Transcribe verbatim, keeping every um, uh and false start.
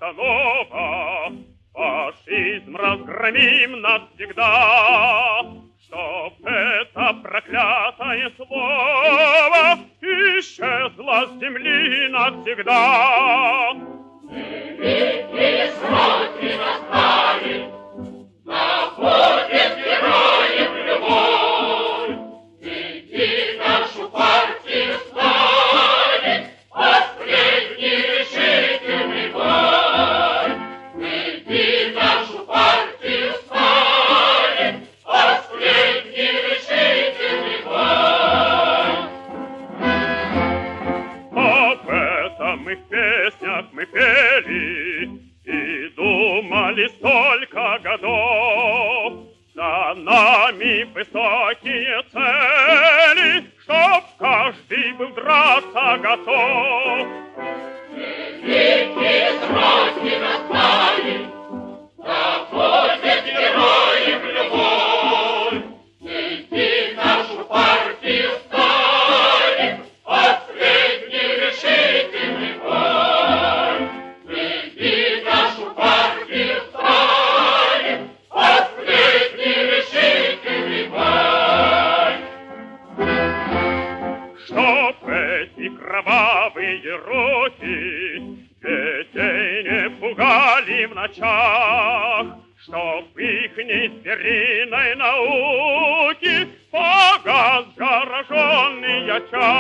постанова. Фашизм разгромим навсегда, чтоб это проклятое слово исчезло с земли навсегда. Великие сроки настали, на подвиг героев любовь. Веди нашу партию станет последний решительный бой. Веди нашу партию станет последний решительный бой. Об этом мы в песнях мы пели и думали столько годов. За нами высокие цели, чтоб каждый был драться готов. Великие сроки настали, на подвиг героев любовь. Веди нашу партию станет последний решительный бой. Веди нашу партию станет последний решительный бой. Чтоб эти кровавые руки детей не пугали в ночах, чтоб ихней звериной науки погас зараженный очаг.